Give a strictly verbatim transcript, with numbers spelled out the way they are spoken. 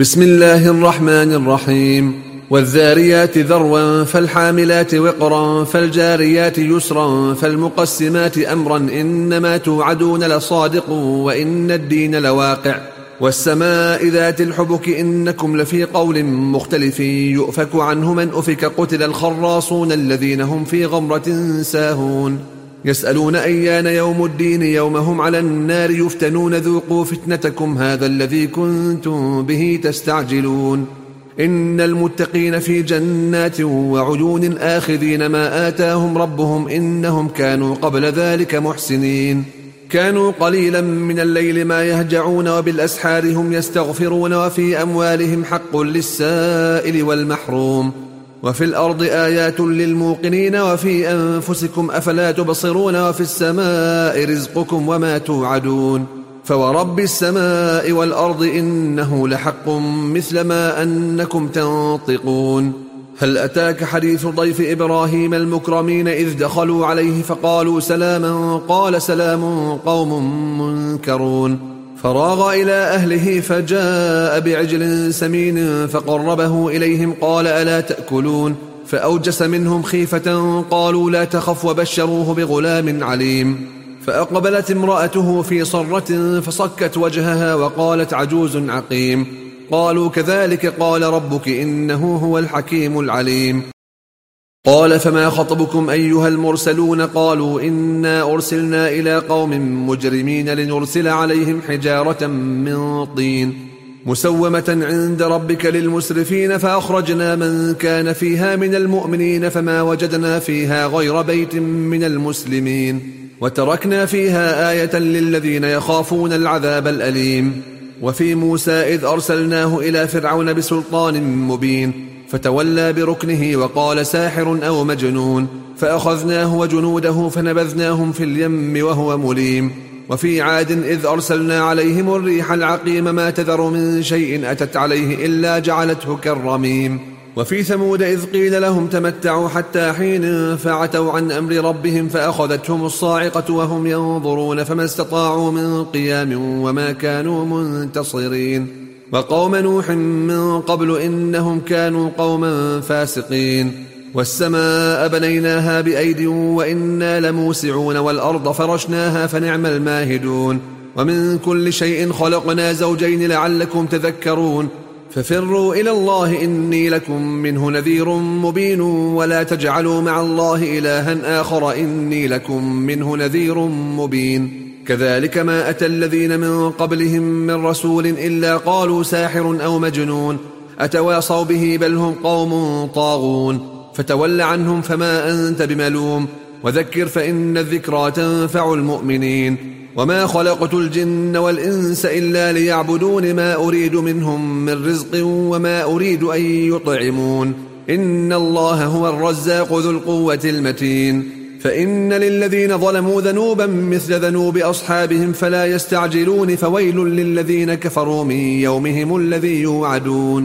بسم الله الرحمن الرحيم. والذاريات ذروا فالحاملات وقرا فالجاريات يسرا فالمقسمات أمرا إنما توعدون لصادق وإن الدين لواقع. والسماء ذات الحبك إنكم لفي قول مختلف يؤفك عنه من أفك قتل الخراصون الذين هم في غمرة ساهون. يسألون أيان يوم الدين يوم هم على النار يفتنون ذوقوا فتنتكم هذا الذي كنتم به تستعجلون. إن المتقين في جنات وعيون آخذين ما آتاهم ربهم إنهم كانوا قبل ذلك محسنين. كانوا قليلا من الليل ما يهجعون وبالأسحار هم يستغفرون وفي أموالهم حق للسائل والمحروم. وفي الأرض آيات للموقنين وفي أنفسكم أفلا تبصرون وفي السماء رزقكم وما توعدون. فورب السماء والأرض إنه لحق مثل ما أنكم تنطقون. هل أتاك حديث ضيف إبراهيم المكرمين إذ دخلوا عليه فقالوا سلاما قال سلام قوم منكرون. فراغ إلى أهله فجاء بعجل سمين فقربه إليهم قال ألا تأكلون فأوجس منهم خيفة قالوا لا تخف وبشروه بغلام عليم. فأقبلت امرأته في صرة فصكت وجهها وقالت عجوز عقيم. قالوا كذلك قال ربك إنه هو الحكيم العليم. قال فما خطبكم أيها المرسلون قالوا إنا أرسلنا إلى قوم مجرمين لنرسل عليهم حجارة من طين مسومة عند ربك للمسرفين فأخرجنا من كان فيها من المؤمنين فما وجدنا فيها غير بيت من المسلمين وتركنا فيها آية للذين يخافون العذاب الأليم. وفي موسى إذ أرسلناه إلى فرعون بسلطان مبين فتولى بركنه وقال ساحر أو مجنون فأخذناه وجنوده فنبذناهم في اليم وهو مليم. وفي عاد إذ أرسلنا عليهم الريح العقيم ما تذر من شيء أتت عليه إلا جعلته كالرميم. وفي ثمود إذ قيل لهم تمتعوا حتى حين فعتوا عن أمر ربهم فأخذتهم الصاعقة وهم ينظرون فما استطاعوا من قيام وما كانوا منتصرين. وقوم نوح من قبل إنهم كانوا قوما فاسقين. والسماء بنيناها بأيد وإنا لموسعون والأرض فرشناها فنعم الماهدون. ومن كل شيء خلقنا زوجين لعلكم تذكرون. ففروا إلى الله إني لكم منه نذير مبين ولا تجعلوا مع الله إلها آخر إني لكم منه نذير مبين. كذلك ما أتى الذين من قبلهم من رسول إلا قالوا ساحر أو مجنون أتواصوا به بل هم قوم طاغون. فتول عنهم فما أنت بملوم وذكر فإن الذكرى تنفع المؤمنين. وما خلقت الجن والإنس إلا ليعبدون ما أريد منهم من رزق وما أريد أن يطعمون إن الله هو الرزاق ذو القوة المتين. فإن للذين ظلموا ذنوبا مثل ذنوب أصحابهم فلا يستعجلون فويل للذين كفروا من يومهم الذي يوعدون.